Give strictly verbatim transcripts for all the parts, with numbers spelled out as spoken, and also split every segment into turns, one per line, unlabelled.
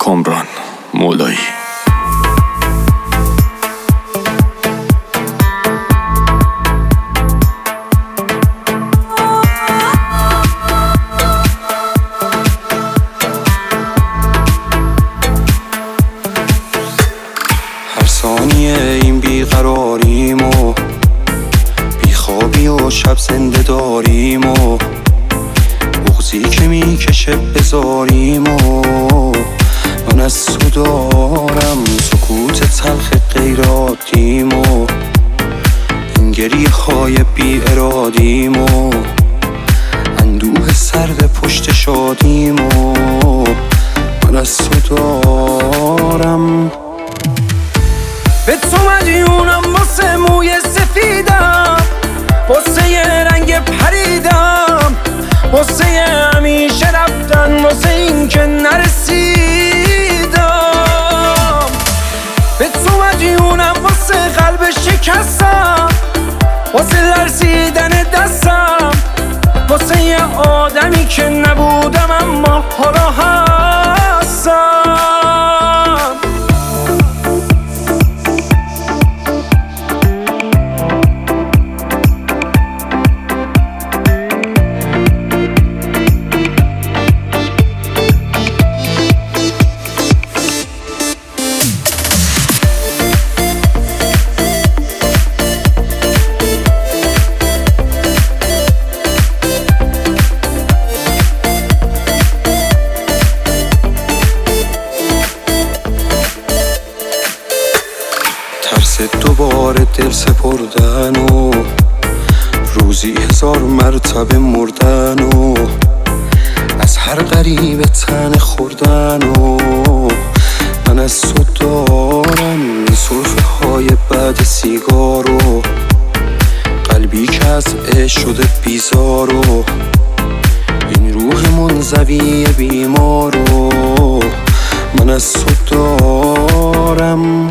کامران مولایی.
هر ثانیه این بیقراریم و بیخوابی و شب زنده داریم و بغضی که میکشه بذاریم و من از تو دارم سکوت تلخ غیراتیم و این گریه های بی ارادیم و اندوه سرد پشت شادیم و من از تو دارم.
به تو مدیونم واسه موی سفیدم، واسه یه رنگ پریدم، واسه یه همیشه رفتن، واسه این که نرسیدم. به تو مدیونم واسه قلب شکستم، واسه لرزیدن دستم، واسه یه آدمی که نبودم اما حالا هستم.
ترس دوباره دل سپردن و روزی هزار مرتبه مردن و از هر غریب تن خوردن و من از تو دارم این سرفه های بعد سیگار و قلبی که از عشق شده بیزار و این روح منزوی بیمار و من از تو دارم.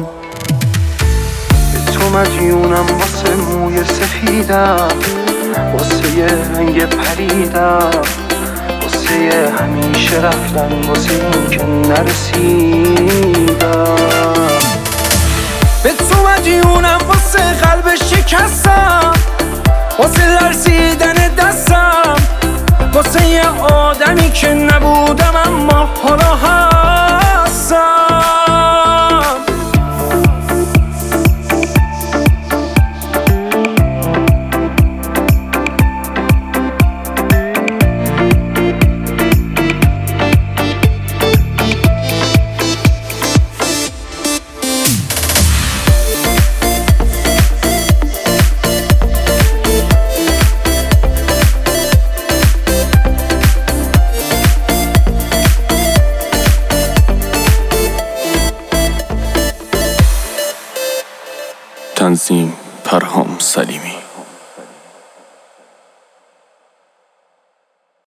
تو مدیونم واسه موی سفیدم، واسه یه رنگ پریدم، واسه یه همیشه رفتن، واسه این که نرسیدم.
به تو مدیونم واسه قلب شکستم، واسه لرزیدن دستم، واسه یه آدمی که نبودم اما حالا هستم.
تنظیم پرهام سلیمی.